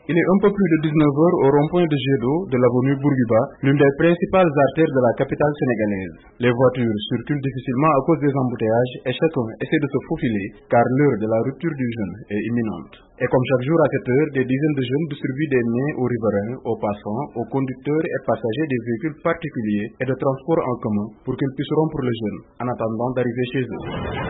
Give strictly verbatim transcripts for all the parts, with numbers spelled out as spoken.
Il est un peu plus de dix-neuf heures au rond-point de jet d'eau de l'avenue Bourguiba, l'une des principales artères de la capitale sénégalaise. Les voitures circulent difficilement à cause des embouteillages et chacun essaie de se faufiler car l'heure de la rupture du jeûne est imminente. Et comme chaque jour à cette heure, des dizaines de jeunes distribuent des mets aux riverains, aux passants, aux conducteurs et passagers des véhicules particuliers et de transport en commun pour qu'ils puissent rompre le jeûne en attendant d'arriver chez eux.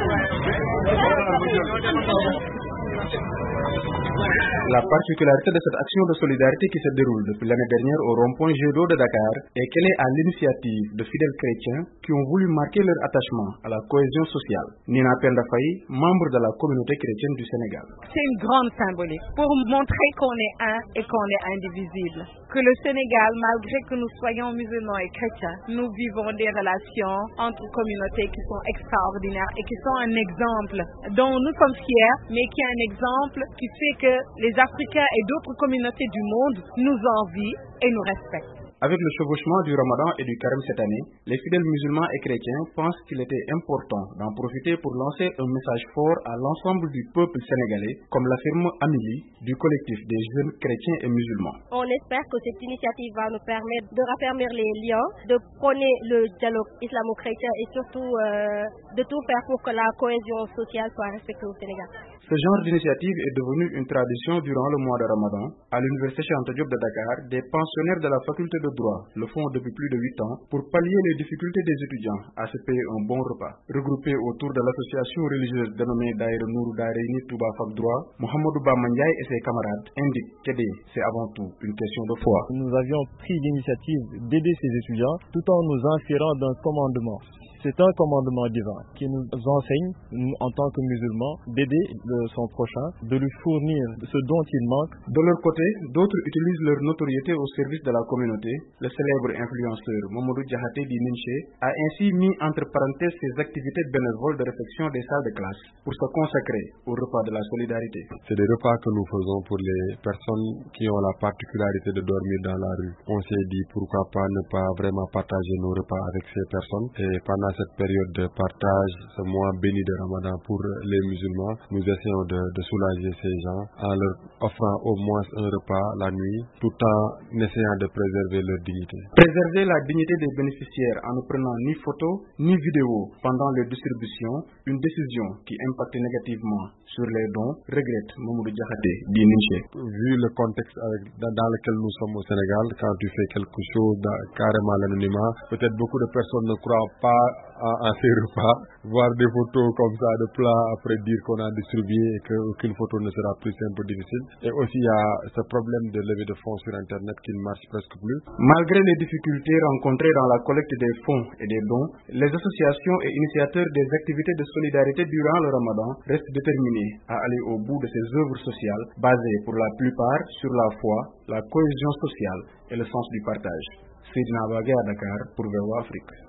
La particularité de cette action de solidarité qui se déroule depuis l'année dernière au rond-point jet d'eau de Dakar est qu'elle est à l'initiative de fidèles chrétiens qui ont voulu marquer leur attachement à la cohésion sociale. Nina Penda Faye, membre de la communauté chrétienne du Sénégal. C'est une grande symbolique pour montrer qu'on est un et qu'on est indivisible. Que le Sénégal, malgré que nous soyons musulmans et chrétiens, nous vivons des relations entre communautés qui sont extraordinaires et qui sont un exemple dont nous sommes fiers, mais qui est un exemple qui fait que les Africains et d'autres communautés du monde nous envient et nous respectent. Avec le chevauchement du Ramadan et du Carême cette année, les fidèles musulmans et chrétiens pensent qu'il était important d'en profiter pour lancer un message fort à l'ensemble du peuple sénégalais, comme l'affirme Amélie du collectif des jeunes chrétiens et musulmans. On espère que cette initiative va nous permettre de raffermir les liens, de prôner le dialogue islamo-chrétien et surtout euh, de tout faire pour que la cohésion sociale soit respectée au Sénégal. Ce genre d'initiative est devenu une tradition durant le mois de Ramadan. À l'université Cheikh Anta Diop de Dakar, des pensionnaires de la faculté de droit le font depuis plus de huit ans pour pallier les difficultés des étudiants à se payer un bon repas. Regroupés autour de l'association religieuse dénommée Daïra Nourou Daïrini Touba Fak Droit, Mohamedou Ba Mandiaye et ses camarades indiquent qu'aider, c'est avant tout une question de foi. Nous avions pris l'initiative d'aider ces étudiants tout en nous inspirant d'un commandement. C'est un commandement divin qui nous enseigne, nous, en tant que musulmans, d'aider son prochain, de lui fournir ce dont il manque. De leur côté, d'autres utilisent leur notoriété au service de la communauté. Le célèbre influenceur Mamadou Diahaté dit Ninché a ainsi mis entre parenthèses ses activités bénévoles de réfection des salles de classe pour se consacrer au repas de la solidarité. C'est des repas que nous faisons pour les personnes qui ont la particularité de dormir dans la rue. On s'est dit pourquoi pas ne pas vraiment partager nos repas avec ces personnes. Et pendant cette période de partage, ce mois béni de Ramadan pour les musulmans, nous essayons de, de soulager ces gens en leur offrant au moins un repas la nuit, tout en essayant de préserver leur dignité. Préserver la dignité des bénéficiaires en ne prenant ni photos ni vidéos pendant les distributions, une décision qui impacte négativement sur les dons, regrette Mamadou Diahaté dit Ninché. Vu le contexte avec, dans, dans lequel nous sommes au Sénégal, quand tu fais quelque chose dans, carrément l'anonymat, peut-être beaucoup de personnes ne croient pas à, à ces repas, voir des photos comme ça de plats, après dire qu'on a distribué et qu'aucune photo ne sera plus, c'est un peu difficile. Et aussi il y a ce problème de levée de fonds sur Internet qui ne marche presque plus. Malgré les difficultés rencontrées dans la collecte des fonds et des dons, les associations et initiateurs des activités de solidarité durant le Ramadan restent déterminés à aller au bout de ces œuvres sociales basées pour la plupart sur la foi, la cohésion sociale et le sens du partage. Seydina Bagé à Dakar pour V O A Afrique.